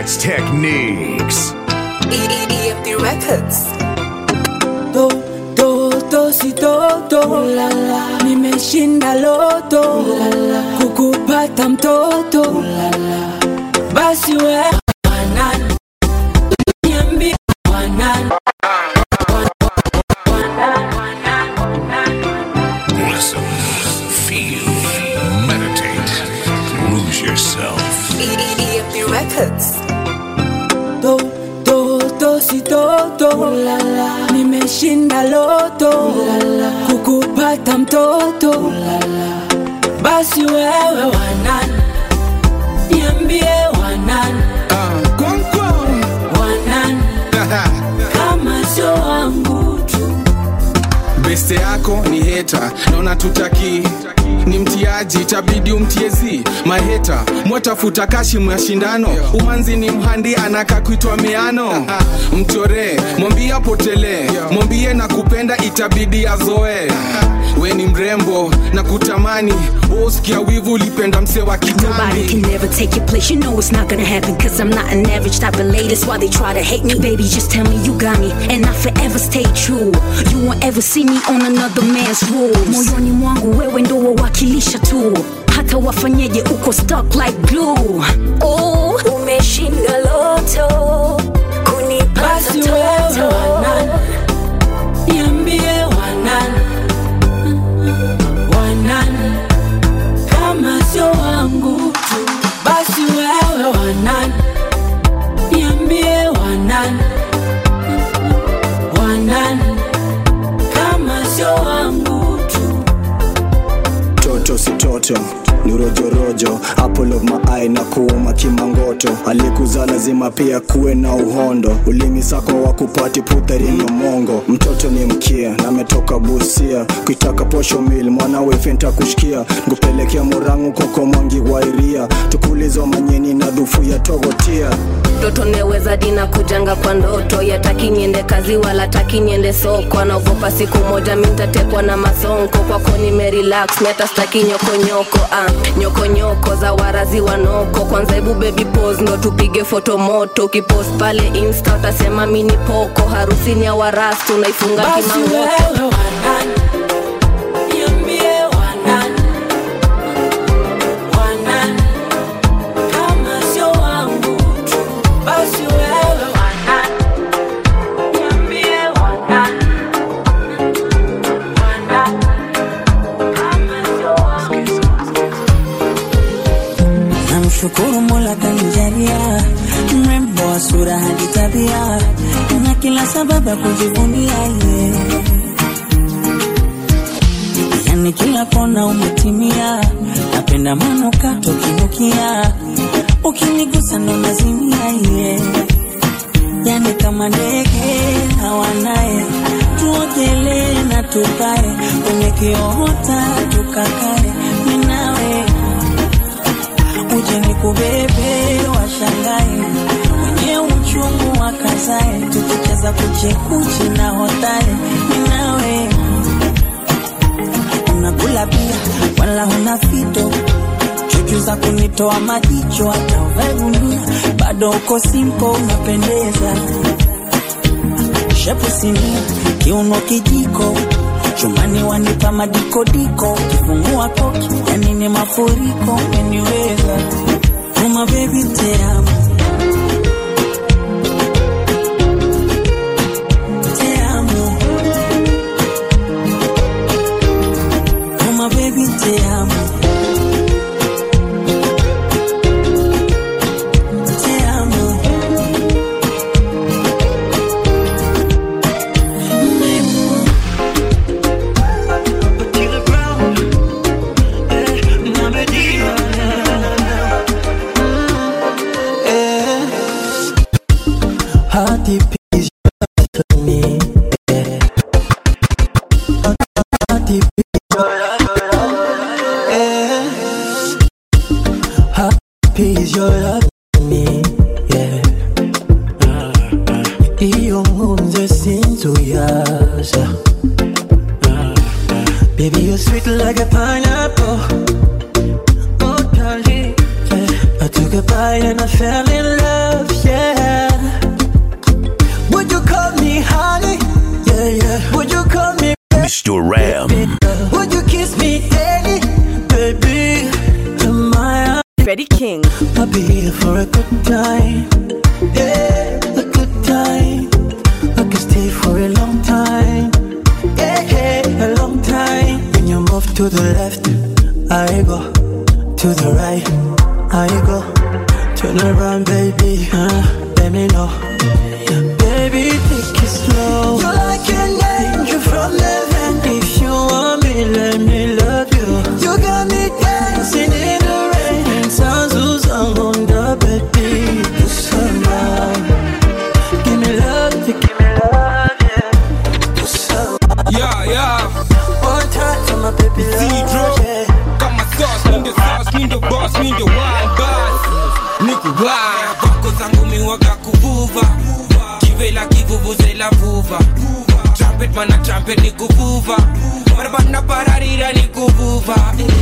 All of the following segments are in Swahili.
Dance Techniques. EMP Records. Si toto la la, nimeshinda loto la la, kukupata mtoto la la. Basi wewe wanani, niambie wanani. Listen, feel, meditate, lose yourself. EMP Records. Si toto la la, nimeshinda loto la la, kukupata mtoto la la. Basi wewe wanani, niambie wanani. Wanani kama sio wangu tu. Beste yako ni hater, naona tutaki ni mtiaji, itabidi umtiezi. Maheta, mwatafuta kashi mwashindano. Umanzi ni mhandi, anaka kuitwa miano. Mchore, mwambie potele, mwambie na kupenda, itabidi azoe. We ni mrembo, na kutamani. Usikia wivu, lipenda mse wa kitambi. Nobody can never take your place, you know it's not gonna happen. Cause I'm not an average type of lady, that's why they try to hate me. Baby, just tell me you got me, and I forever stay true. You won't ever see me on another man's rules. Moyoni mwangu wewe ndo wawakilisha tu, hata wafanyeje uko stuck like glue. Oh, umeshinda loto, kunipata toto. Niambie wanani, wanani kama sio wangu tu. Basi wewe wanani, niambie wanani, wanani kama sio wangu tu. Toto si toto, ni rojo rojo, apple of my eye na kuuma kimangoto. Alikuza lazima pia kuwe na uhondo, ulimi sako wa kupati puthari no mongo. Mtoto ni mkia, na metoka Busia, kuitaka posho mil, mwana wefenta kushikia. Ngupelekea Murangu koko mwangi wairia, tukulizo manyeni na dhufu ya togotia. Toto neweza dina kujanga kwa ndoto, yataki niende kazi wala taki niende soko. Anaogopa siku moja mintatekwa na masonko, kwako nimerelax, meta staki nyoko nyoko. Nyoko nyoko za warazi wanoko, kwanza ebu baby pose ndo tupige foto moto. Kipost pale insta utasema mini poko, harusini ya warastu naifunga kimangoto. Basi wewe wanani, niambie wanani, wanani kama sio wangu tu. Basi wewe wanani, niambie wanani, wanani kama sio wangu. Namshukuru Mola kanijalia, mrembo wa sura hadi tabia, na kila sababu ya kujivunia yeye. Yani kila kona umetimia, napenda manukato kinukia, ukinigusa ndo nazimia yeye. Yani kama ndege hawanaye, tuogelee na tupae, kwenye kiota tukakae, minawe uje nikubebe washangae, mwenye uchungu wakazae, tukicheza kuchekuchi na hotae, minawe unakula pia wala huna fito, chuchu za kunitoa majicho, hata uvae gunia bado uko simple unapendeza. Shepu sinia, kiuno kijiko, chumani wanipa madikodiko, kifungua koki, yani ni mafuriko, umeniweza. Uma baby te amo, te amo. Uma baby te amo, te amo. Hadi piece for me, yeah. Hadi piece. me daily, baby. Freddie King. I'll be here for a good time. Yeah, a good time. I can stay for a long time. Yeah, a long time. When you move to the left, I go. To the right, I go. Turn around, baby. Let me know. Baby, take it slow. You're like an angel from heaven. If you want me, let me love you. You got me dancing in the rain. Sounds on the baby. Do some love. Give me love, yeah. Do some love. Yeah. One touch on my baby love, yeah. Got my sauce, need the sauce, need the boss, need the wine boss. Nigga, why? Bako zangu miwaga kuvuva. Kivela kivuvuzela vuva. Trumpet mana trumpet ni kuvuva. Marabana pararira ni kuvuva.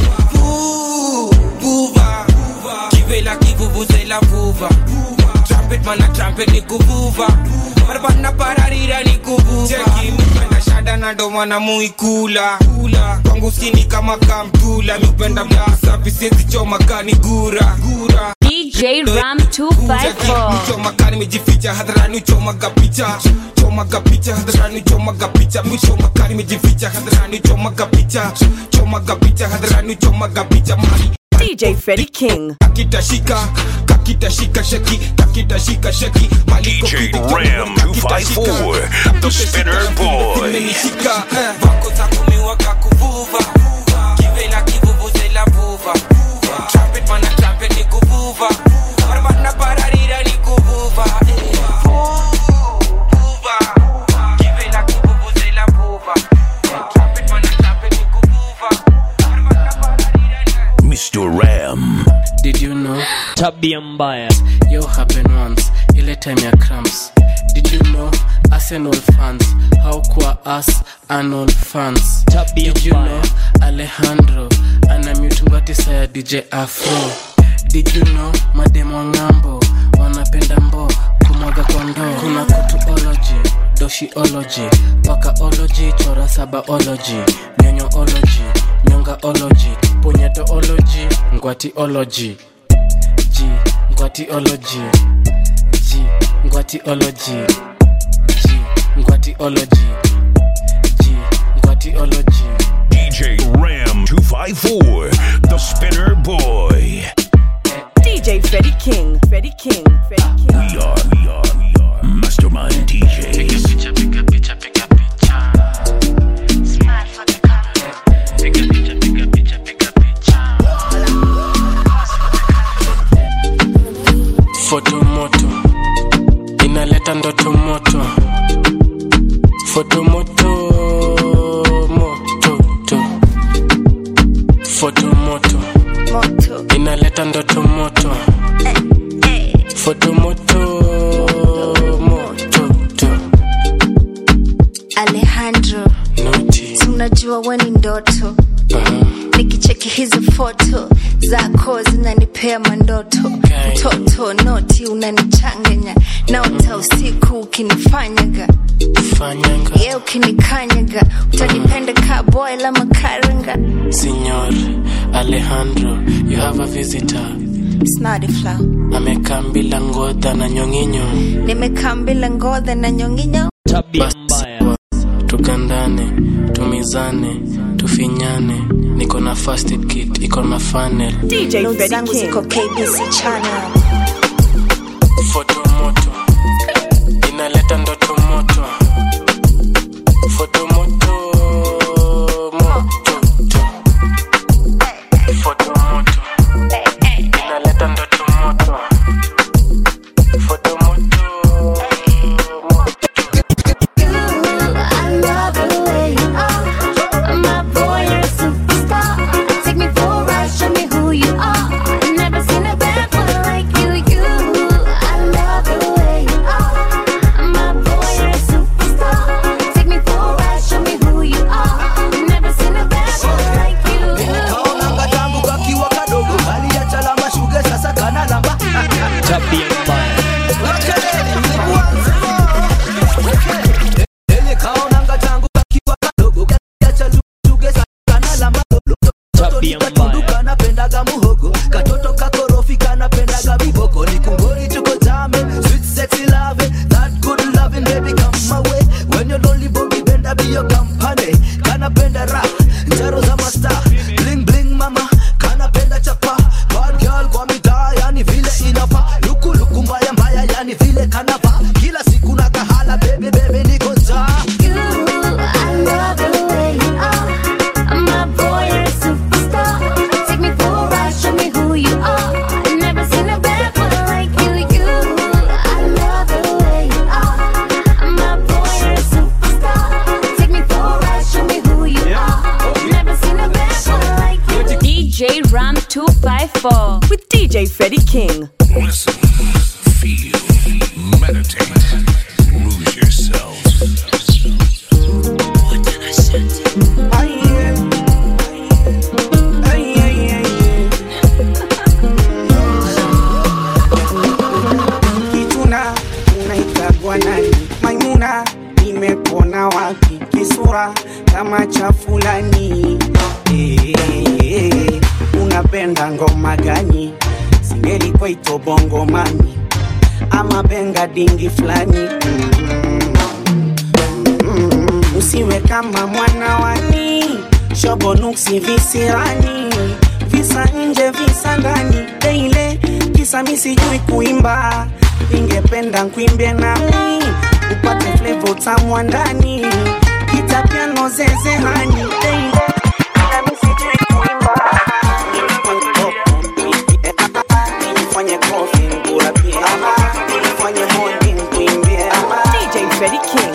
Vuva. Kivela kivuvuzela vuva. Trumpet mana trumpet ni kuvuva. Marabana pararira ni kuvuva. Cheki mpenda shada na ndo wana muikula. Kwangu skini kama kamtula. Mpenda mlasa visezi choma kani gura. DJ Ram 254. Choma kani mejificha hadharani choma kapicha. Choma kapicha hadharani choma kapicha. Choma kani mejificha hadharani choma kapicha. Choma kapicha hadharani choma kapicha. DJ Freddie King. Kakita shika sheki. Kakita shika sheki. DJ Ram 254, the Spinner Boy. Bako zangu miwaga kuvuva. Kivela kivuvuzela vuva. Trumpet mana trumpet ni kuvuva. Marabana pararira ni kuvuva. Vuva. Kivela kivuvuzela vuva. Trumpet mana trumpet ni kuvuva. Marabana pararira ni Mr. Ram. Did you know? Tabia mbaya. Yo happen once. Ile time ya cramps. Did you know? Arsenal fans. How kwa us Arsenal fans. Tabia Did you know? Alejandro. Ana mutungati saya DJ Afro. Did you know? Mademo ngambo. Wanapenda mbo. Kumwaga kwa ndoo. Kuna kutuology. Doshiology. Pakaology. Chora sabaology. Nyonyoology. Nyongaology. Punyetoology. Ngwatiology. Ngwatiology. Ngwatiology. Ngwatiology. Ngwatiology. DJ Ram 254, the Spinner Boy. DJ Freddie King. Freddie King. Freddie King. We are Mastermind DJs. Pick a picture. Smile for the camera. Pick a picture. Fotomoto inaleta ndoto moto. Fotomoto Fotomoto inaleta ndoto moto. Fotomoto Alejandro, tunajua wewe ni ndoto. Nikicheki hizo foto zako zinanipea mandoto. Mtoto noti unanichanganya. Naota usiku ukinifanyaga. Yeah, ukinikanyaga. Utanipenda ka boy la makaranga. Signor Alejandro, you have a visitor. Snardy flow. Amekambila ngodha na nyonginyo. Nimekambila ngodha na nyonginyo. Tabia mbaya. Tukandane, tumizane, tufinyane. Niko na first aid kit, iko na funnel. DJ Freddie King. Ziko KBC channel. Fotomoto inaleta ndoto moto. Fotomoto Fotomoto inaleta ndoto moto. Fotomoto I love the way you are. My boy, you're a superstar. Take me for a ride, show me who you are. Never seen a bad boy like you. Katoto katundu kanapendaga muhogo. Katoto kakorofi kanapendaga viboko. Nikungori tuko jame, sweet sexy love. That good loving baby come my way. When you're lonely Bobby benda be your company. Kanapenda rap, njaro za master. Bling bling mama, kanapenda chapa. Bad girl kwa mitaa, yani vile inafa. Luku luku mbaya mbaya, yani vile kanava. Kila siku na kahala, baby baby niko za. I love the way you are. My boy, you're a superstar. Take me for a ride, show me who you are. Never seen a bad boy like you. I love the way you are. My boy, you're a superstar. Take me for a ride, show me who you are. Never seen a bad boy like you. DJ Ram 254 with DJ Freddie King. Listen, feel, meditate, lose yourself. Kituna unaitagwa nani? Maimuna nimepona wapi? Kisura kama cha fulani. Unapenda ngoma gani? Singeli kwaito bongo mani ama benga dingi flani. Usiwe kama mwana wani, shobo nuksi visirani. Visa nje visa ndani, deile kisa misijui kuimba. Ningependa nkuimbie nami, upate flavor tamu wa ndani. Kita piano zeze hani, deile kisa misijui kuimba. Nifanye kofi ngura pia, nifanye morning kuimbie. DJ Freddie King.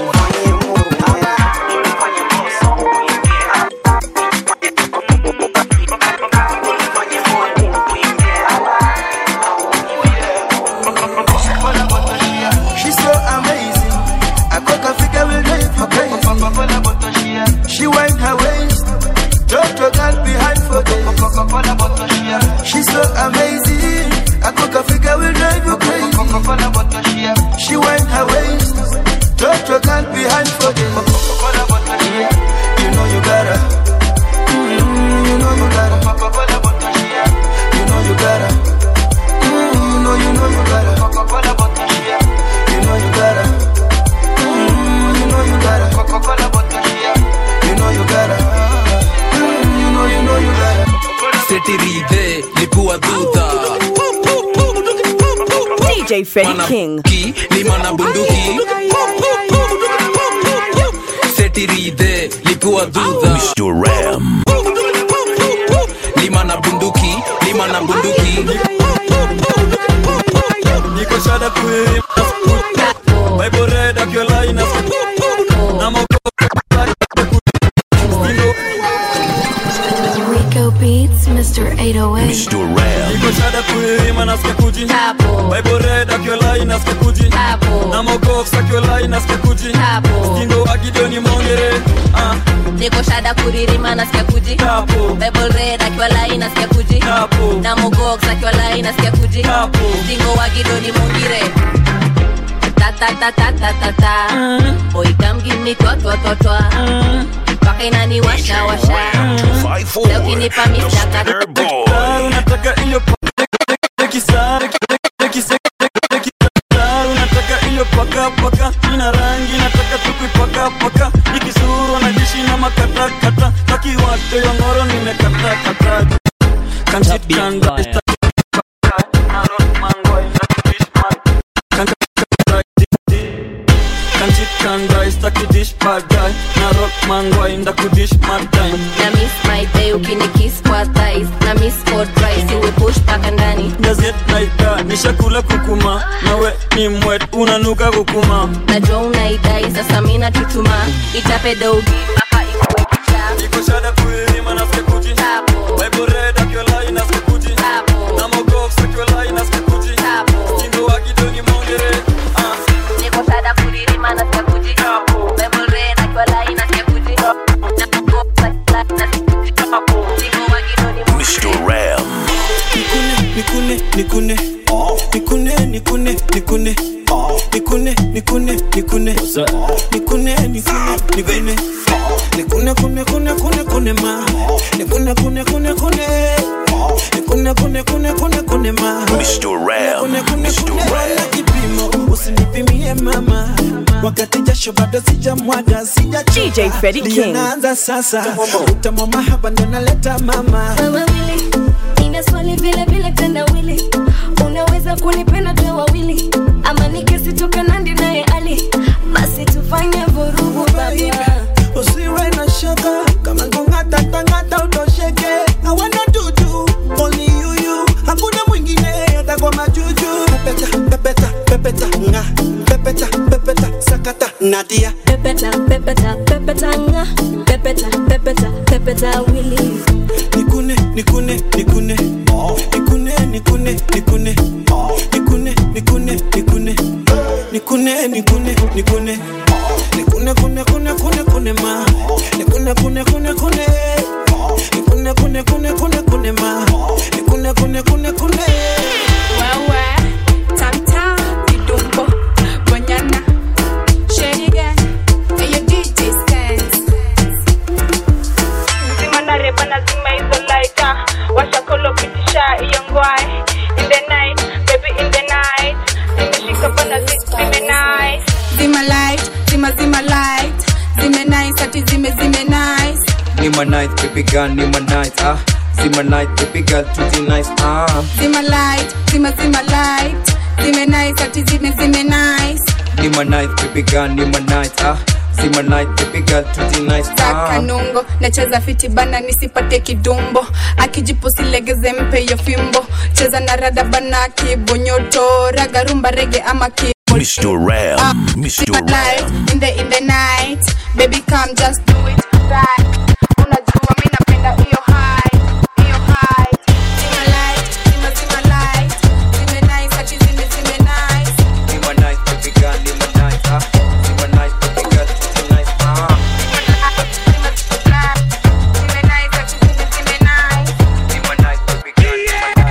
She wind her waist, drop your girl behind for days. She's so amazing, a coca figure will drive you crazy. She wind her waist, drop your girl behind for days. You know you gotta, you know you gotta, you know you gotta, you know you gotta, you know you gotta, you know you gotta. Setiride likuwa duda DJ Freddie King. Limana bunduki Setiride likuwa duda Mr. Ram. Limana bunduki Niko shada kwe Bible red akiola inasko Rico Beats, Mr. 808. Mr. Ram. Niko shada kwe manasikia kuji Bible red akiola inasikia kuji Namogof sakiola inasikia kuji Stingo wagidioni mongere Niko shada kuririma nasikia kuji Bible red akiola inasikia kuji Namogof sakiola inasikia kuji Stingo wagidoni mongere Ta ta ta ta ta ta ta Boy come give me twa twa twa twa Paka inani washa washa Leo kinipa mistaka Unataka iyo unataka iyo paka paka ina rangi nataka tukuipaka paka ikisuru na jishi na makata kata taki wate yongoro nimekata kata kanchit kanda Kanda istaki dish padai na rock mangwa inda kudish madai na miss my day ukinikiss kwa thighs na miss for twice iwe push paka ndani gazet naida nishakula kukuma nawe ni mwet unanuka kukuma najua unaidai sasa mina tutuma itape dogi mpaka ikuwe kicha niko shada kuirima nasikia kuji Bible red akiola inasikia kuji na mogof sakiola inasikia kuji Stingo wagidoni mongere niko shada kuririma nasikia kuji Bible red akiola inasikia kuji na mogof sakiola inasikia kuji Stingo wagidoni mongere Mr. Ram. Nikune nikune nikune nikune nikune nikune nikune nikune nikune nikune nikune Nikune kune kune kune kune ma. Nikune kune kune kune. Nikune kune kune kune kune ma. Mr. Ram. Mr. Ram. Kipimo usinipimie mama. Wakati jasho bado sijamwaga sijachoka. DJ Freddie King. Naanza sasa. Utamu mahaba ndo naleta mama. Wewe wili, nina swali vile vile tena wili. Unaweza kunipenda tu wawili ama nikisitoka Nandi naye Ali. Basi tufanye vurugu baba. Usiwe na shaka kama ngongata tangata utosheke. I wanna do only you. Hakuna mwingine hata kwa majuju. Pepeta pepeta nga. Pepeta sakata Nadia. Pepeta nga. Pepeta wili. Nikune. Nikune. Nikune ma. Nikune ma. Nikune. Wewe, tanta, idumbo, bonyana, sheriga, eyo DJ stands. Zima na reba na zima hizo lighter, washa kolo pitisha iyo ngwai. In the night, baby in the night, nimeshika bana zime nice. Zima light, zima light, zime nice, ati zime nice. Nima night, baby girl, nima night, Zima night, baby girl, pretty nice, Zima light, zima light, zime nice, ati zime nice. Nima night, baby girl, nima night, Zima night, baby girl, pretty nice, Taka nungo, nacheza fiti bana nisipate kidumbo. Akijipo silegeze mpe yo fimbo. Cheza na rada bana kibonyoto. Raga rumba rege ama Mr. Ram. Mr. Ram. In the night, baby come just do it right. Unajua mimi napenda hiyo high. Zima light, zima light, zime nice, ati zime nice. Nima night, baby girl, nima night, Zima night, baby girl, pretty nice, Zime nice, ati zime nice. Nima night, baby girl, nima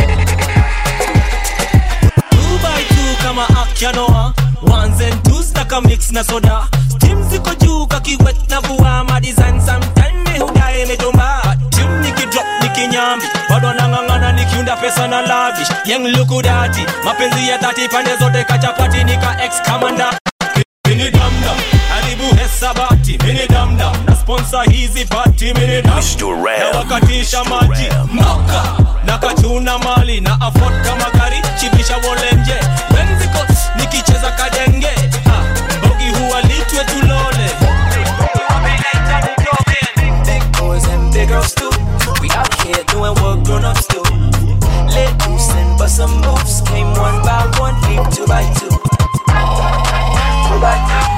night, 2 by 2 kama Akianoa. Ones and twos taka mix na soda. Team ziko juu kakiwet na buwa. Ma design sometime me hudae metomba. Team niki drop niki nyambi. Bado nangangana nikiunda pesa na lavish. Young luku dati. Mapenzi ya 30 pande zote kachapati nika ex-commander. Mini damdam, haribu hesabati. Mini damdam, na sponsor hizi party. Mini damdam, Mr. Ram. na wakatisha maji Maka, na kachuna mali. Na afford kama gari, chibisha wolenje. Wenziko, nikicheza kadenge. Mbogi huwa litwe tulole. Big boys and big girls too. We out here doing what grown-ups do. Let loose and bust some moves. Came 1 by 1, leave 2 by 2. 2 by 2.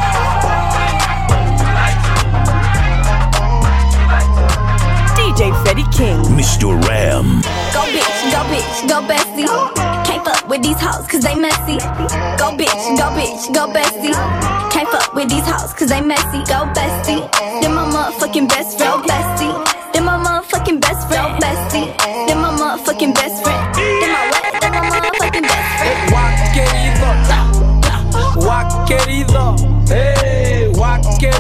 DJ Freddie King. Mr. Ram. Go bitch, go bestie. Can't fuck with these hoes cause they messy. Go bitch, go bestie. Can't fuck with these hoes cause they messy. Go bestie. They're my motherfucking best friend, bestie. They're my motherfucking best friend, bestie. They're my motherfucking best friend. They're my what? They're my motherfucking best friend. Wa querido, hey, wa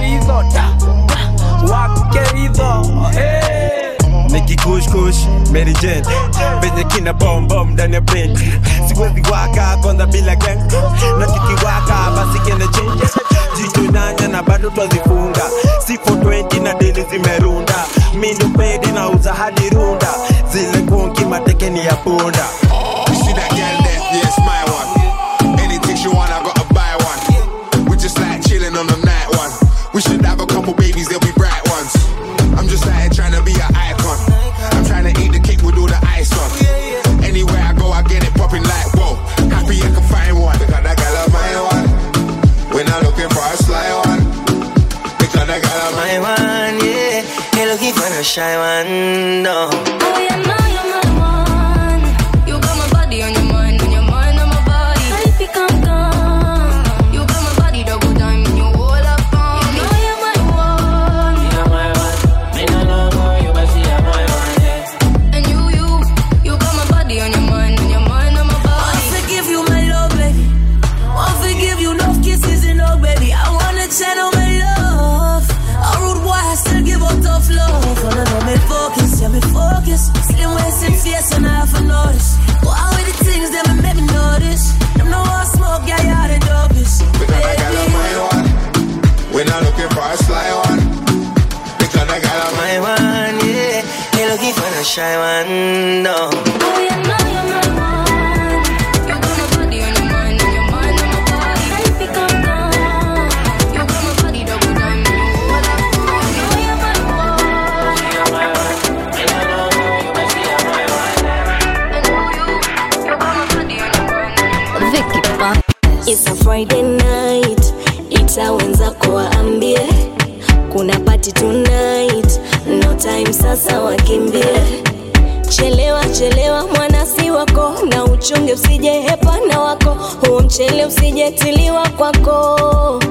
querido, hey. Nikki kush, Mary Jane. Venye kina bomb ndani ya brain. Siwezi waka konda bila gang. Na kikiwaka basi kene change. Jicho nanya na bado twazifunga. Sifo 20 na deli zimerunda. Mindo pedi na uza hadi runda. Zile kunki matekeni ya punda. You see that girl there? Yeah, it's my one. Anything she want, I gotta buy one. We just like chilling on the night one. We should have a couple babies, they'll be bright ones. I'm just like trying to be an icon. I'm trying to eat the cake with all the ice on. Anywhere I go, I get it popping like whoa. Happy I can find one. Because that girl of my one. We're not looking for a sly one. Because that girl of my one, yeah. You're looking for a shy one, no. Oh yeah, you're my one. You got my body on your mind, on your mind on my body. If you come gone, you got my body double time when you hold up on. You know you're my one. You're my one. Me no know more, you but see I'm my one, yeah. And you got my body on your mind on my body. I forgive you my love, baby. I forgive you love kisses and love, baby. I wanna channel my love. A rude boy has focus. Slim waist and face and I have a notice. Well, all of the things that make me notice. Them no one smoke, yeah, yeah, the dopest. Because I got a my one. We're not looking for a sly one. Because I got a my one, yeah. They looking for the shy one, no. Oh, yeah, no, you're my one. You got my body on your mind, on your mind, on my body. I think I'm gone. You got my body double down, you know what I'm doing. Oh, you're my one. You're my one. You know you must be my one. I know you got my body on your mind, on your mind. Vicky Pop. It's a Friday night. Ita wenzako waambie kuna party tonight. No time sasa wakimbie. Chelewa chelewa mwana si wako, na uchunge usije hepana wako. Huo mchele usije tiliwa kwako.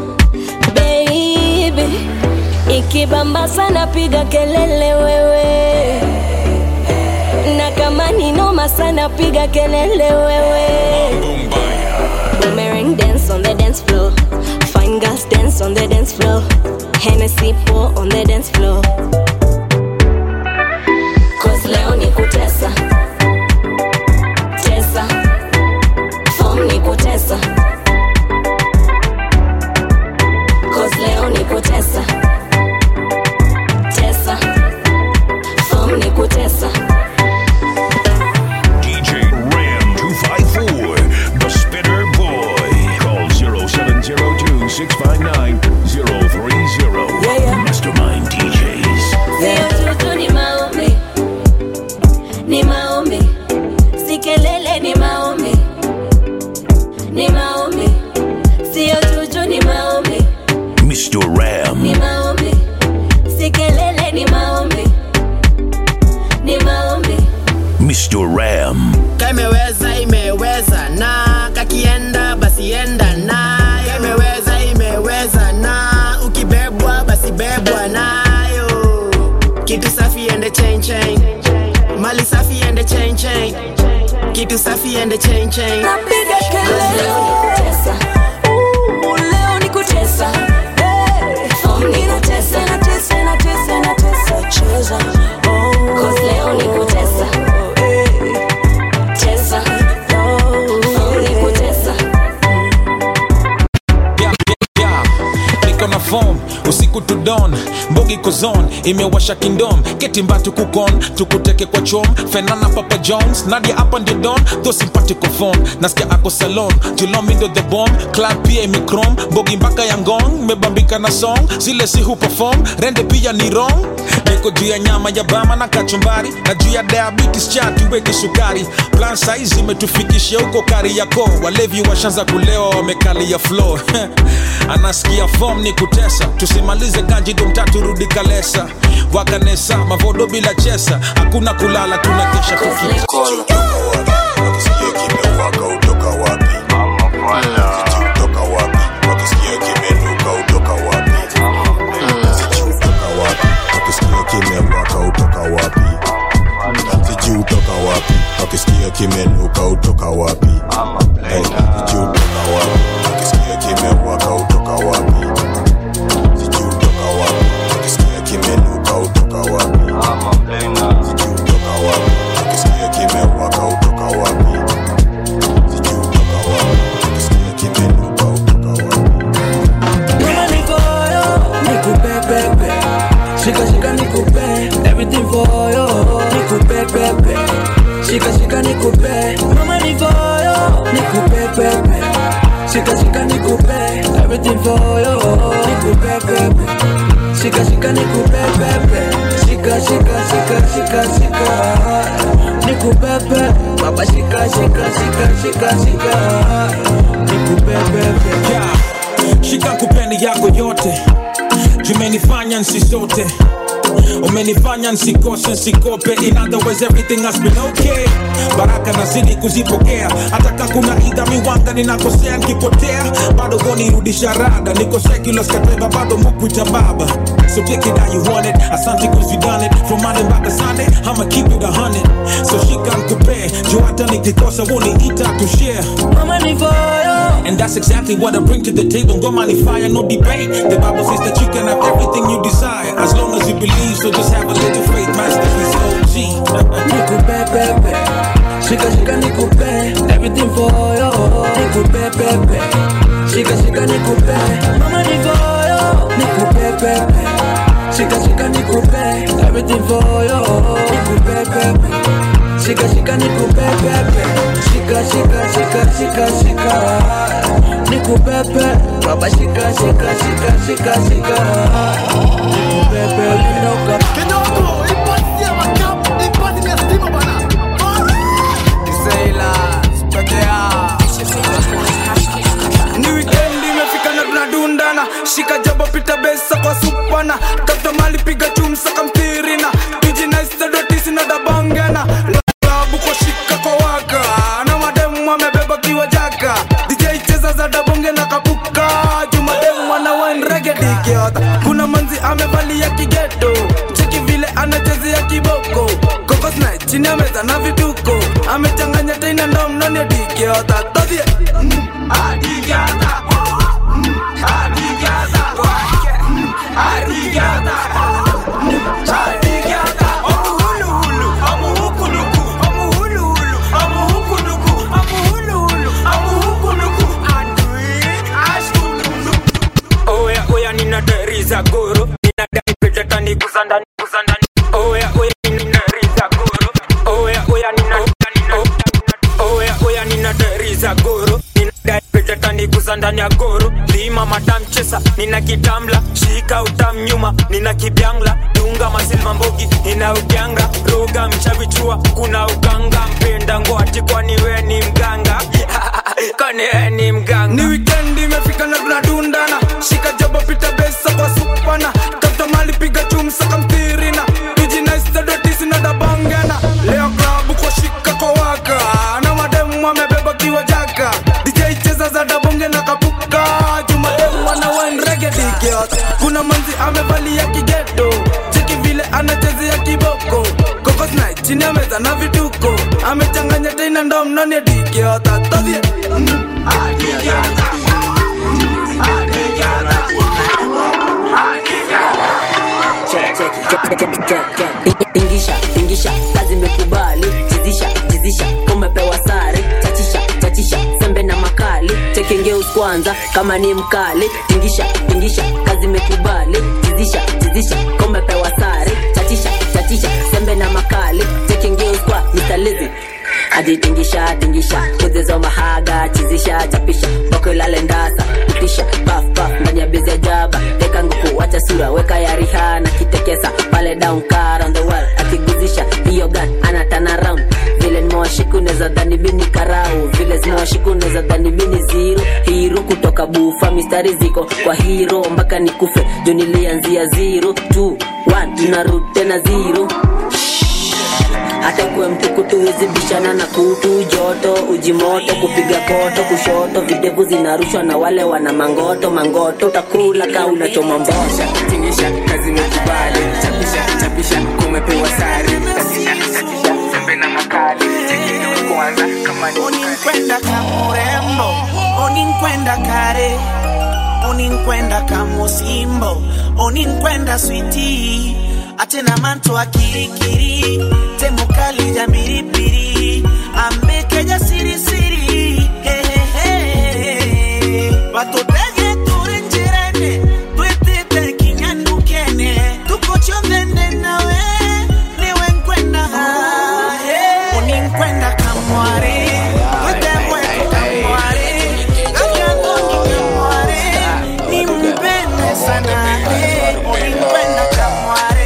Baby, ikibamba sana piga kelele wewe. Na kama ni noma sana piga kelele wewe. Boomerang dance on the dance floor. Fine girls dance on the dance floor. Hennessy pour on the dance floor. Cause leo ni kutesa. Tesa. Form ni kutesa. Cause leo ni kutesa. Tesa. Form ni kutesa. DJ Ram 254, the Spitter Boy. Call 0702-659-030. Mastermind DJs. Sio tu ni maombi. Ni maombi. Si kelele ni maombi. Ni maombi. Sio tu ni maombi. Mr. Ram. Ni maombi. Si kelele ni maombi. Ni maombi. Mr. Ram. Imeweza imeweza na kakienda basi enda nayo. Imeweza na ukibebwa basi bebwa nayo. Kitu safi ende chain chain. Mali safi ende chain chain. Kitu safi ende chain chain. Napiga kelele kutesa. Leo ni kutesa. Form ni kutesa. Natesa cheza. Cause leo ni kutesa. Tesa. Form ni kutesa. Niko na form usiku to dawn, mbogi kozon imewasha kingdom, ketimbatu kukon tukuteke kwa chom, Fenana Papa Jones, Nadia up on the dawn, those sympathic phone, nasikia ako salon, Julomindo the bomb, club pia imikrom, mbogi mpaka yangong, mebambika na song, zile si hu perform, rende pia ni wrong. Niko juu ya nyama ya bama na kachumbari, na juu ya diabetes chati weke sukari, plan size imetufikisha huko kari yako, walevi washanza kulewa wamekali ya floor. Anasikia form ni kutesa, tusimalize ganji dumtatu rudi kalesa, wakanesa mavodo bila chesa, hakuna kulala tunakesha tukikola. Wakisikia kimewaka utoka wapi? Sijui utoka wapi. Wakisikia kimenuka utoka wapi? Sijui utoka wapi. Wakisikia kimewaka utoka wapi? Sijui utoka wapi. Wakisikia kimenuka utoka wapi? Sijui utoka wapi. Wakisikia kimewaka utoka wapi? Sijui utoka wapi. Wakisikia kimenuka utoka wapi? Sijui utoka wapi. Wakisikia kimewaka utoka wapi? Sijui utoka wapi. Wakisikia kimenuka utoka wapi? Mama nikoyo, nikupe pepe. Shika shika nikupe, everything for you. Nikupe pepe. Shika shika nikupe, mama nikoyo, nikupe pepe. Shika shika nikupe, everything for you. Nikupe pepe. Shika shika nikupe pepe. Shika shika shika shika shika. Nikupe pepe. Baba shika shika shika shika shika. Nikupe pepe. Yeah, shika kupeni yako yote, jumenifanya nsisote, umenifanya nsikose nsikope. In other words, everything has been okay. Baraka nazidi kuzipokea, hata kakuna idha miwanga ninakosea nkipotea, bado gonirudisha rada, niko secular skateba bado mukuita baba. So take it how you want it, asante cause you done it. From Monday back to Sunday, I'ma keep it 100. So shika nkupe, juu hata nikikosa woni ita to share. Mama ni fire, and that's exactly what I bring to the table. Go money fire, no debate. The Bible says that you can have everything you desire as long as you believe. So just have a little faith, masterpiece OG. feet. Nikupe pepe, shika shika nikupe, everything for you. Nikupe pepe, shika shika nikupe, mama ni for you. Nikupe pepe, shika shika nikupe, everything for you. Nikupe pepe, shika shika nikupe pepe, shika shika shika shika shika. Nikupe pepe, baba shika shika shika shika shika. Nikupe pepe, linoka. Kinoko, ipatia makap, ipatia stima bana. Kisaila, spekea. Ni weekend imefika na tunadundana. Shika jabo pita besa kwa supana. Tafuta mali piga chumsa kamtirina. Piji nice the doti sina da bangana. Labu kwa shika kwa waka. Na mademu wamebeba kiwa jaka. DJ cheza za dabonge na kapuka. Juma demu wana wine reggae dikiota. Kuna manzi amevalia kigeto. Cheki vile anachezea kiboko. Kokos night chini ya meza na vituko. Amechanganya tena ndo mnoni dikiota. Todie Adigata, Adigata, Adigata, Adigata, Amuhulu, Amuhukuluku, Amuhulu, Amuhukuluku, Amuhulu, Amuhukuluku, Andui, Ashkulu. Oya, oya, nina deriza guru, nina dai pejetani kuzandani, kuzandani. Oya, oya, nina deriza guru, oya, oya, oya, nina deriza guru. Petetani kuzandani ya goro lima madam chesa nina kitamla shika utam nyuma nina kibyangla dunga masilma mbogi nina ugyanga roga mchavichua kuna uganga mpenda ngwati kwani we ni mganga kwani we ni mganga. Ni weekend imefika na tunadundana shika jabo pita besa kwa supana kata mali piga chumsa kamtirina piji nice the doti sina da bangana leo klabu kwa shika kwa waka na mademu wamebeba kiwa jaka za dabonge na kapuka Juma demu wana wine reggae digiot. Kuna manzi amevalia kigeto. Cheki vile anachezea kiboko. Kokos night chini ya meza na vituko. Amechanganya tena ndo mnoni digiot. Todie Adigata, Adigata, Tingisha, tingisha, kazi mekubali. Chizisha, chizisha, umepewa sare. Chachisha, chachisha, sembe na makali. Chekengeus kwanza, kama ni mkali. Tingisha, tingisha, kazi mekubali. Chizisha, chizisha, umepewa sare. Chachisha, chachisha, sembe na makali. Chekengeus kwa, Mr. Lizzy. Adi tingisha, tingisha, kuzizo mahaga. Chizisha, chapisha, boko ilale ndasa. Kutisha, puff, puff, ndani ya bizi ya jaba. Teka nguku, wacha sura, weka ya Rihanna. Kitekesa, pale down car on the wall. Akiguzisha, hiyo gun, ana turn around. Vile nimewashiku neza dhani bini karau. Vile zimewashiku neza dhani bini zero. Hero kutoka bufa, mistari ziko kwa hero mpaka nikufe, jo nilianzia 0, 2, 1, tunarudi tena 0. Hata kuwe mtukutu wezi bishana na kutu. Joto, ujimoto, kupiga koto, kushoto. Videvu zinarushwa na wale wana mangoto. Mangoto, utakula ka unachoma mbosha. Tingisha, kazi mekubali. Chapisha, chapisha, kumepewa sari. Chapisha, chapisha, sembe na makali. Cheki kwanza, kama ni Uninkwenda kamurembo, uninkwenda kare, uninkwenda kamusimbo, uninkwenda switi. Atena manto wa kirikiri, temukali jamiripiri. Ambekeja siri siri, he he he. Watotege turenjerene, tuetete kinyandukene. Tuko chomende nawe, niwe nkwenda hae. Uninkwenda kamware, wetemwe kamware. Kakandoni kamware, nimpende sana he. Uninkwenda kamware.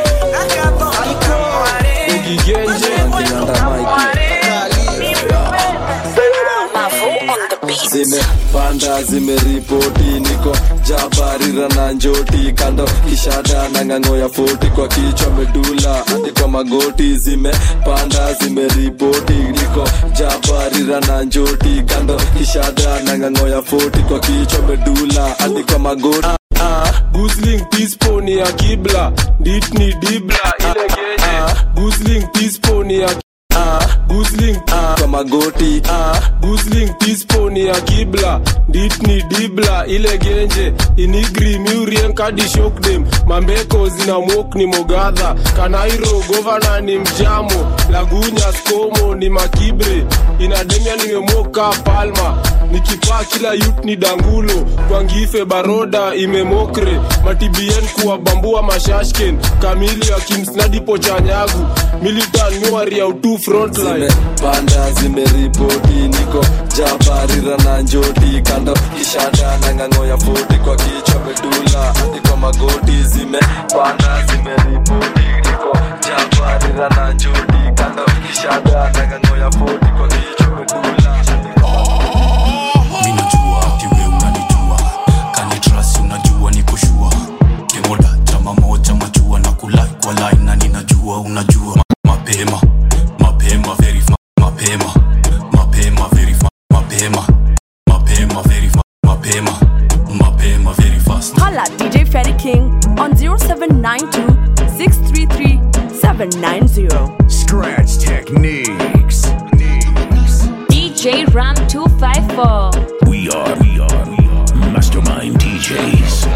Zimepanda zimeripoti niko jabarira na njoti kando kishada na ngango ya 40 kwa kichwa medula hadi kwa magoti. Zimepanda zimeripoti niko jabarira na njoti kando kishada na ngango ya 40 kwa kichwa medula hadi kwa magoti. Gusling tisponi ya kibla dit ni dibla ile genye. Gusling tisponi ya Gusling kwa magoti Gusling tispo ni ya kibla Ditni dibla ile genje Inigri miurien kadi shock dem Mambeko zina mwok ni mogadha Kanairo governor ni mjamo Lagunya skomo ni makibre Inademia nimemoka palma Nikipaa kila youth ni dangulo Kwa ngife baroda imemokre Matibien kuwa bambua mashashken Kamili ya kimsnadi pochanyagu Militan nyuari ya utu frontline Panda zimeripoti niko Jabarira na njoti Kando kishada na ngango ya foti Kwa kichwa medula hadi kwa magoti Panda zimeripoti niko Jabarira na njoti Kando kishada na ngango ya foti Kwa kichwa medula Minajua ati we unanijua Kanitrust unajua nikushua Kemoda chama moja majua na kulai kwa line na ninajua unajua Mapema very mapema very mapema very fast. Holla DJ Ferry King on 0792 633 790. Scratch Techniques. DJ Ram 254. We are Mastermind DJs.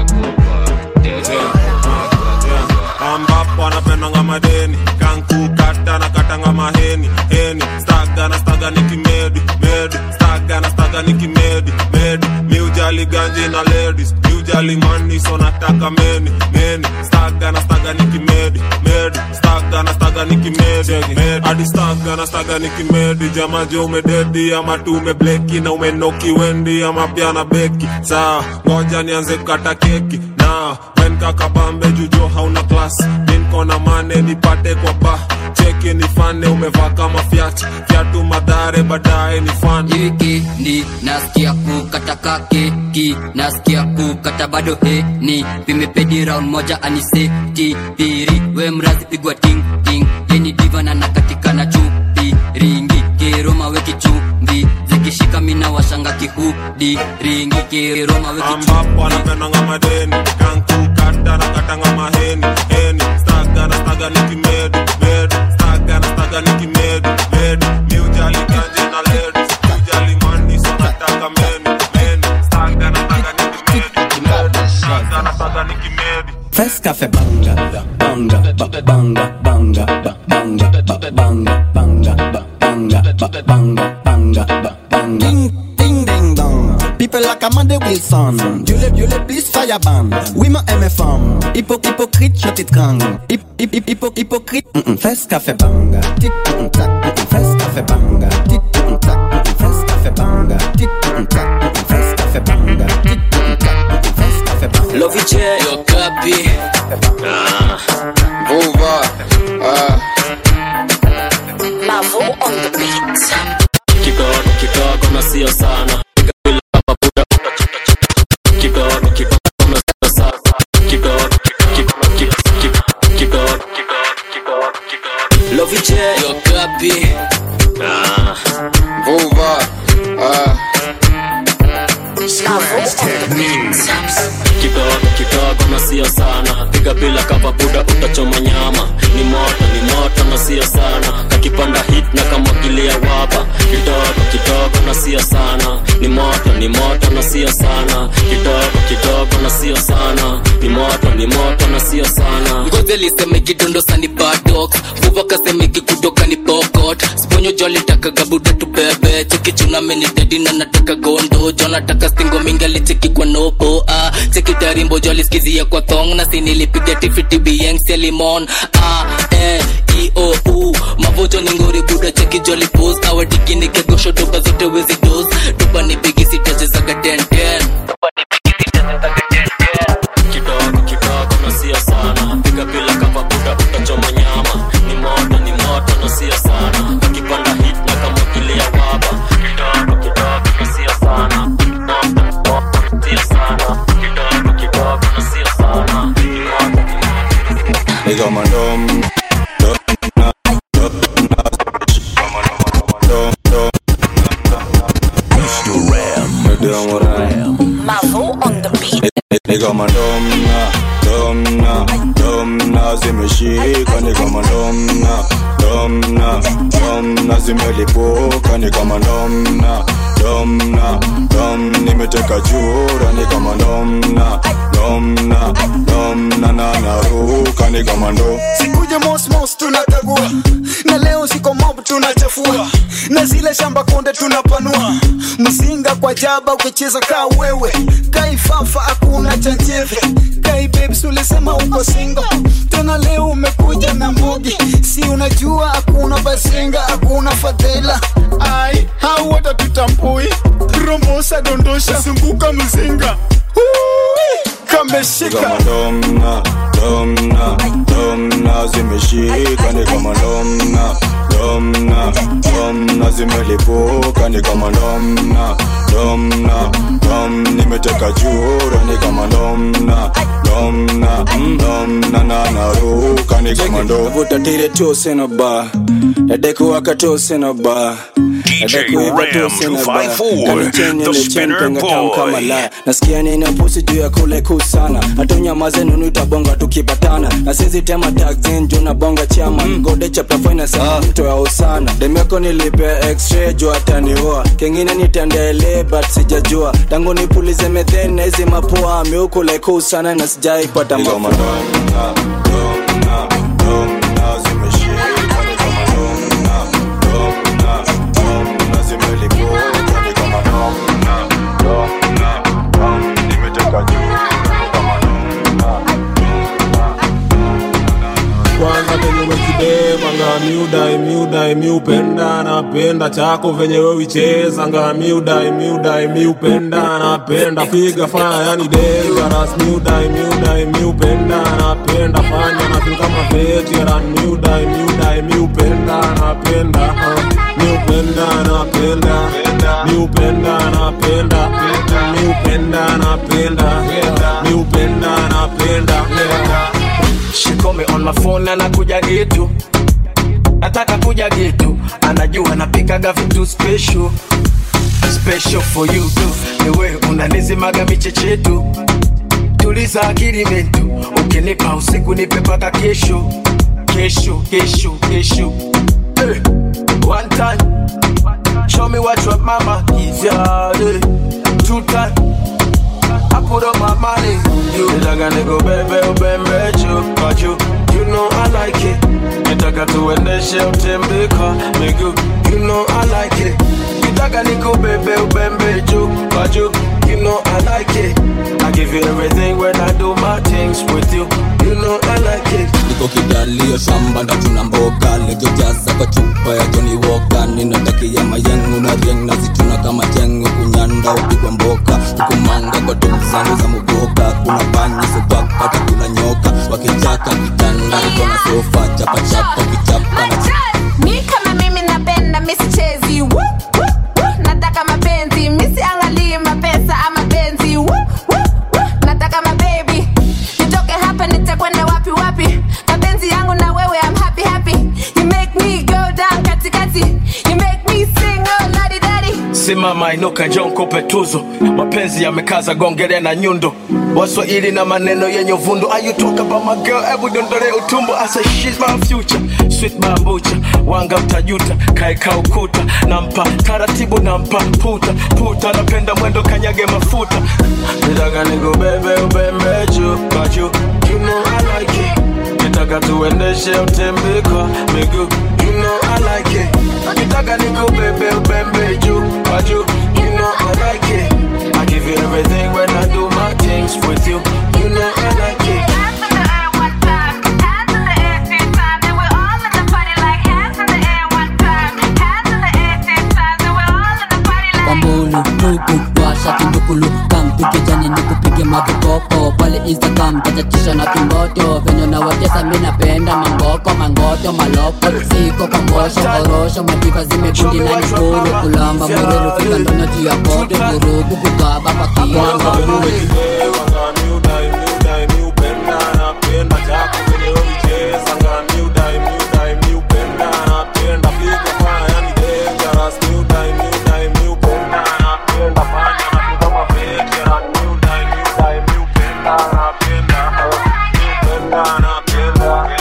Ambapo anapendanga madeni Kanku kata na katanga maheni Staga nikimedi Staga nikimedi Miujali ganji na ladies Miujali money so nataka meni Staga nikimedi Staga nikimedi Adi staga nikimedi Jamaji umededi ama tu umebleki Na umenoki wendi ama pia na beki Saa ngoja nianze kata keki Na wenka kabambe jujo hauna class Ninko na mane nipate kwa ba Cheki nifane umevaa kama Fiatu madhare baadaye ni fan Wikendi nasikia kukata keki Nasikia kukata bado heni Vimepedi round moja aniseti Piri we mrazi pigwa ting ting Yeni diva na nakatika na chupi Ringi kiroma weki chumbi Zikishika mina washanga kihudi Ringi kiroma weki chumbi Ambapo anapendanga madeni Kanku kata na katanga maheni Staga nikimedi Staga nikimedi Miujali ganji na ladies Miujali money so nataka meni Staga nikimedi Fresh cafe banga banga banga banga banga banga banga banga ding ding ding dong. People like Amanda Wilson. Dieu le plus fireban. Oui ma MFM. Hypocrite je t'étrangle. Hypocrite. Fresh cafe banga. Tic tac. Fresh cafe banga. Tic tac. Fresh cafe banga. Tic tac. Fresh cafe banga. Tic tac. Fresh cafe banga. Love it, yo copy. Vuva. Mavo on the beat. Kidogo na sio sana. Love it, yo copy. Vuva. Scratch Techniques. Kidogo na sio sana. Piga bila kapa buda utachoma nyama. Ni moto na sio sana. Kakipanda hit na kamwagilia wapa. Kidogo na sio sana. Ni moto na sio sana. Kidogo na sio sana. Ni moto na sio sana. Ngoze liseme kidondo sani padox. Vuva kaseme kikutoka ni pokot. Sponyo joli taka gabuda tupebe. Cheki chuna meni dedi na nataka gondo. Jona taka stingo mingali cheki kwa nopo. Cheki tarimbo joli skizia kwa thong. Na sinilipiga tifiti BNC limon. E-O-U Mavojo ni ngori buda cheki jolly pose. Awa diki ni kegosho doba zote wezi dose. Doba ni bigi sitaje zaga 10-10. Kidogo na sio sana. Piga bila kapa buda utachoma nyama. Ni moto na sio sana. Kakipanda hit na kamwagilia waba. Kidogo na sio sana. Sio sana. Kidogo na sio sana. Nigga mandom Mavo on the beat. Nigga mandom domna zimeshika ni kama domna zimelipuka ni kama domna nimeteka chura ni kama domna na naruka ni kama ndo. Sikuje mos tunakagua, na leo siko mob tunachafua, na zile shamba konde tunapanua. Mzinga kwa jaba ukicheza kaa wewe, kaifafa hakuna chanjeve. Kai babes ulisema uko single, tena leo umekuja na mbogi. Si unajua hakuna basenga, hakuna fadhila. Ai, hao wata tutambui, promosa dondosha, zunguka mzinga kameshika kama domna zimeshika ni kama domna zimelipuka ni kama domna nimeteka chura ni kama domna na naruka ni kama ndo. Vuta tire tose na ba, edeko wakatose na ba, DJ Ram 254, the spinner boy. Nasikia nina pusi juu ya kule kusana, hata unyamaze nunu itabonga tukipatana. Na sisi tema tagzin juu na bonga chama, Gode chapter finance mto ya usana. Demeko nilipe extra juu ataniua, kengine nitendele but sijajua. Tangu nipulize methane na hizi mapua, miukule kusana na sijai pata mafua. Kwanza venye wekidema nga miudai miupenda napenda chako venye wewicheza nga miudai miupenda napenda figa fanya yani dangerous miudai miupenda napenda fanya na feel kama veteran miudai miupenda napenda miupenda napenda miupenda napenda miupenda napenda She call me on my phone na nakuja gitu, nataka kuja gitu, anajua napikaga vitu special for you too. Ewe unanizimaga michechetu, tuliza akili mentu, ukinipa usiku nipe paka kesho. Hey, one time, show me what your mama is, yeah. Hey, two time, I put up my money. You nitaka niko bebe ubembe but you know I like it. Nitaka tuendeshe utembeka miguu, you know I like it. Nitaka niko bebe ubembe but you know I like it. I give you everything when I do my things with you, you know I like it. Niko kidalio shamba ndachuna mboga, lejo jaza kwa chupa ya Johnny Walker. Ninatakia mayengu na rieng na zituna kama jengo, kunyanda upigwa mboka, ukumanga kwa tomu zangu za muboka. Kuna banyi sobaka hata kuna nyoka, wakichaka kitanda niko na sofa, chapa kichapa na mi kama mimi napenda misichezi, nataka mapenzi, misiangalii mapesa ama penzi, nataka mababy, nitoke hapa nitakwenda wapi mapenzi yangu na wewe, I'm happy. You make me go down katikati, you make me sing oh ladi dadi. Simama inuka njoo nikupe tuzo, mapenzi yamekaza gongele na nyundo, Waswahili na maneno yenye uvundo. Are you talk about my girl, ebu dondole utumbo. I say she's my future, sweet bambucha, wanga utajuta, kaeka ukuta. Nampa taratibu, nampa puta, napenda mwendo kanyage mafuta. Nitaka niko bebe ubembe but you know I like it. Nitaka tuendeshe utembeka miguu, you know I like it. Nitaka niko bebe ubembe but you know I like it. I give you everything when I do my things with you, you know I like it. Wambulu, nuku, washa kindukulu, kampike jani nikupige madukoko. Pale Instagram, tajatisha na kimboto, venyo na watesa minapenda mangoko, maloko. Siko kwa mbosho, orosho, madiva zimekundi na nikuru. Kulamba mwerelu fika ndono jia kote, kurubu kukaba kwa kiyango. Miudai miupenda napenda chako venye wewicheza nga miudai miupenda napenda figa fanya yani dangerous. Miudai miupenda napenda fanya na kama veteran. Miudai miupenda napenda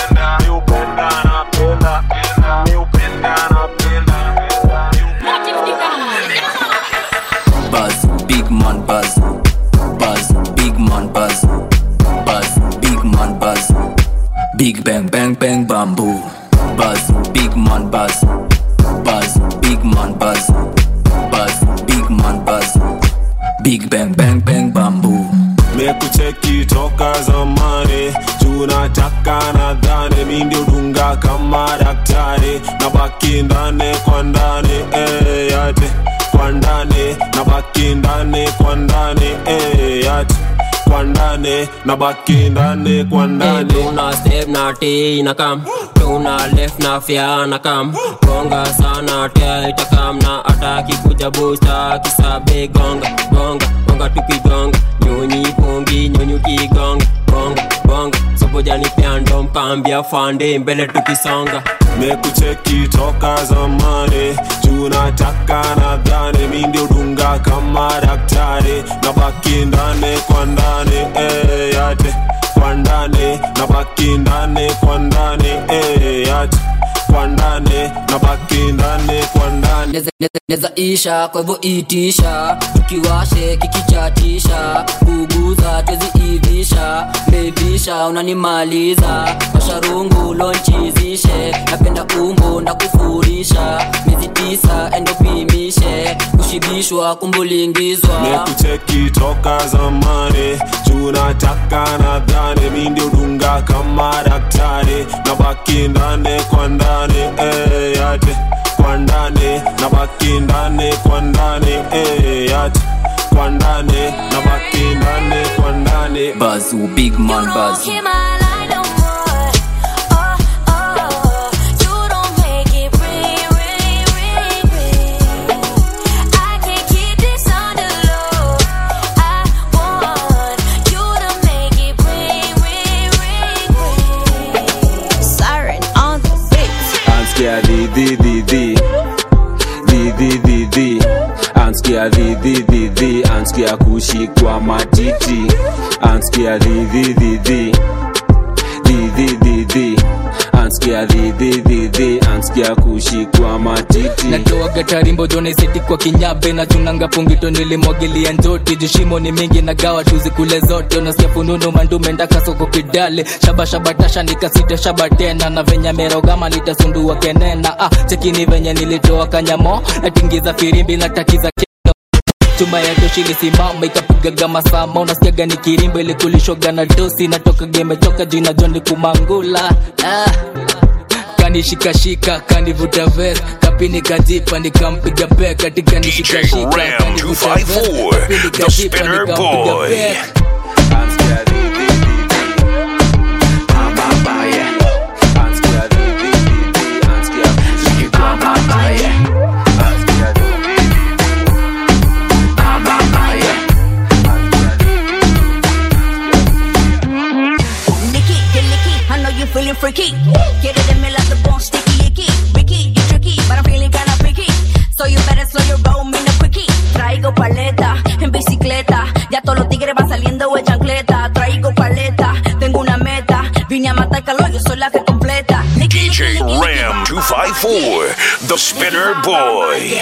Big bang bang bang bamboo. Buzz, big man buzz. Buzz, big man buzz. Buzz, big man buzz. Big bang bang bang bamboo. Mekucheki toka zamani, tunataka nadhani mimi ndio dunga kama daktari, nabaki ndani kwa ndani yate kwa ndani, nabaki ndani kwa ndani yate kwa ndani, nabaki ndani kwa ndani. Tuna step na T na kam, tuna left na fia na kam, gonga sana tia itakam na ataki kuja booster kisabe gonga gonga gonga tukigonga nyonyi pongi nyonyi kigonga gonga gonga sobojani piando mkambia fande mbele tukisonga. Mekucheki toka zamani, tunataka nadhani mimi ndio dunga kama daktari, nabaki ndani kwa ndani yate kwa ndani, nabaki ndani kwa ndani yate kwa ndani, nabaki ndani kwa ndani. Neza isha kwa hivyo itisha, tukiwashe kikichatisha, kuguza twezi ivisha, bebisha unanimaliza, masharungu lonchizishe, napenda umbo ndakufurisha, miezi 9 endopimishe, kushibishwa kumbulingizwa. Mekucheki toka zamani, tunataka nadhani mimi ndio dunga kama daktari, nabaki ndani kwa ndani yate kwa ndani, nabaki ndani kwa ndani yate kwa ndani, nabaki ndani kwa ndani. Buzz, big man buzz. Anskia di di di di di di di di. Anskia di di di di. Anskia kushikwa matiti. Anskia di di di di di di di di. Anskia di di di di. Anskia kushikwa matiti. Natoa gatarimbo jone seti kwa kinyabe, na tunanga pungito nilimwagilia njoti, jishimo ni mingi na gawa tuzi kule zote, unasikia fununu mandume ndaka soko kidale, shaba shaba tasha nikasita shaba tena, na venya merogama nitasundua kenena. Chekini venye nilitoa kanyamo, natingiza firimbi na takiza chuma ya doshi lisimama ikapiga gama sama, unasikiaga ni kirimbo ili kulishoga na dosi, natoka game choka jina Johnny Kumangula. Kanishikashika kanivuta verse, kapini kajipa nikampiga back, katika nishikashika kanivuta verse, kapini kajipa nikampiga back. Feeling freaky, get it in me like the bone sticky icky. Ricky, you tricky, but I'm feeling kinda picky. So you better slow your roll, me no quickie. Traigo paleta, en bicicleta. Ya todos los tigres van saliendo de chancleta. Traigo paleta, tengo una meta. Vine a matar calor, yo soy la que completa. DJ Ram 254, the Spinner Boy.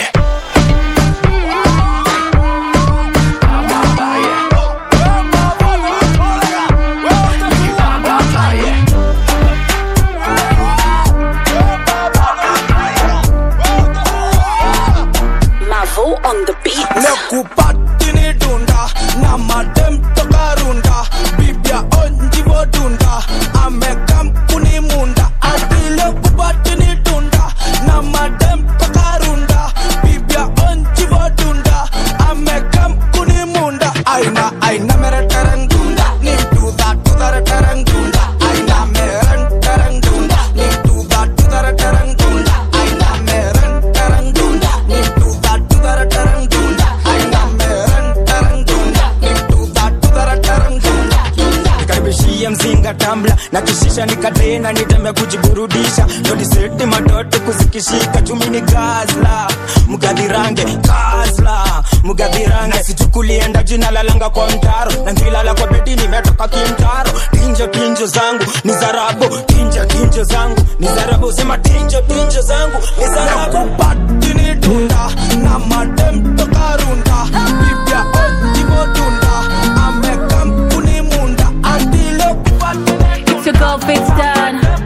On the beat. Nakupatini dunda, na madem toka runda, bibia onji vodunda, amekam kuni munda. Adile kupatini dunda, na madem toka runda, bibia onji vodunda, amekam kuni munda. Aina mere terang dunda, ni do that terang dunda. Aina mere terang dunda, ni do that terang dunda. Aina mere terang dunda, ni do that terang dunda. Aina mere terang dunda, ni do that terang dunda. Nikaribishia mzinga tambla na kishisha nikadena, niteme kujiburudisha, ndo niseti madoto kuzikishika, chumi ni gazla mgadhirange gazla mgadhirange, sichukulienda jina lalanga kwa mtaro, na ngilala kwa bedi nimetoka kimtaro. Tinjo zangu ni zarabu, tinjo zangu ni zarabu, sema tinjo zangu ni zarabu. Nakupatini dunda, na madem toka runda, bibia onji vodunda, amekam kuni munda. Andile kupatini It's your girl Fitz Dan.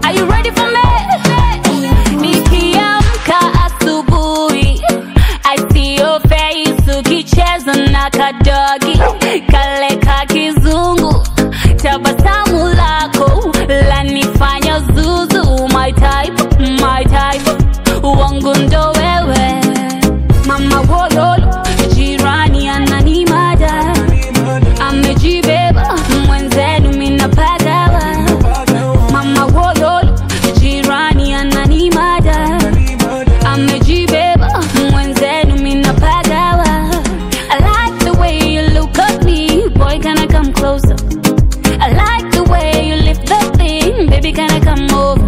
Are you ready for me? Nikiamka asubuhi, I see your face ukicheza na kadogi kale kakizungu, tabasamu lako lanifanya zuzu. My type, my type, wangu ndo wewe. Mama wololo, jirani ananimada, amejibeba mwenzenu minapagawa. Mama wololo, jirani ananimada, amejibeba mwenzenu minapagawa. I like the way you look at me, boy can I come closer? I like the way you lift that thing, baby can I come over?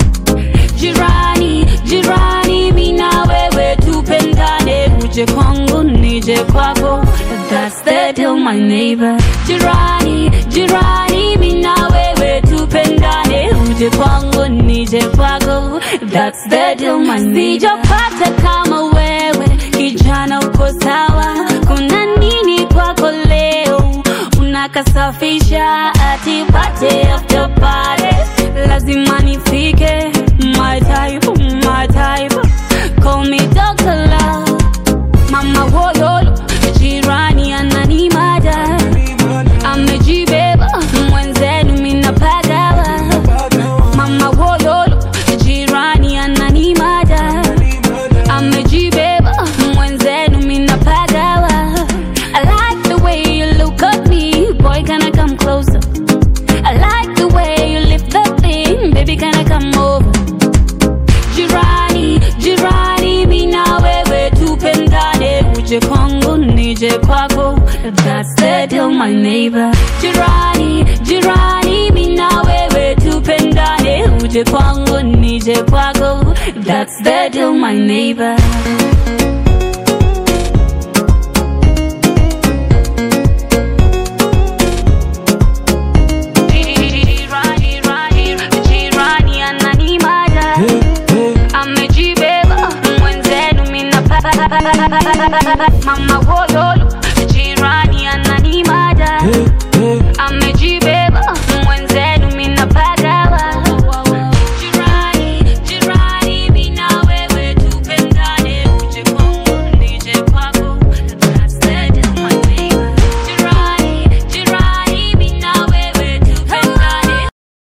Jirani, jirani, mina wewe tupendane, uje kwangu nije kwako, that's the deal my neighbor. Jirani, jirani, mina wewe tupendane, uje kwangu nije kwako, that's the deal my neighbor. Sijapata kama wewe, kijana uko sawa, kuna nini kwako leo? Unakasafisha ati party after party, lazima nifike. My type, my type, call me Dr. Love. Mama wololo, jirani ananimada, amejibeba mwenzenu minapagawa. Mama wololo, jirani ananimada, amejibeba mwenzenu minapagawa. I like the way you look at me, boy can I come closer? I like the way you lift that thing, baby can I come over? Jirani, jirani, mina wewe tupendane, uje kwangu nije kwako, that's the deal my neighbor. Jirani, jirani, mina wewe tupendane, uje kwangu nije kwako, that's the deal my neighbor. Jirani ananimada, amejibeba mwenzenu minapagawa. Mama wololo,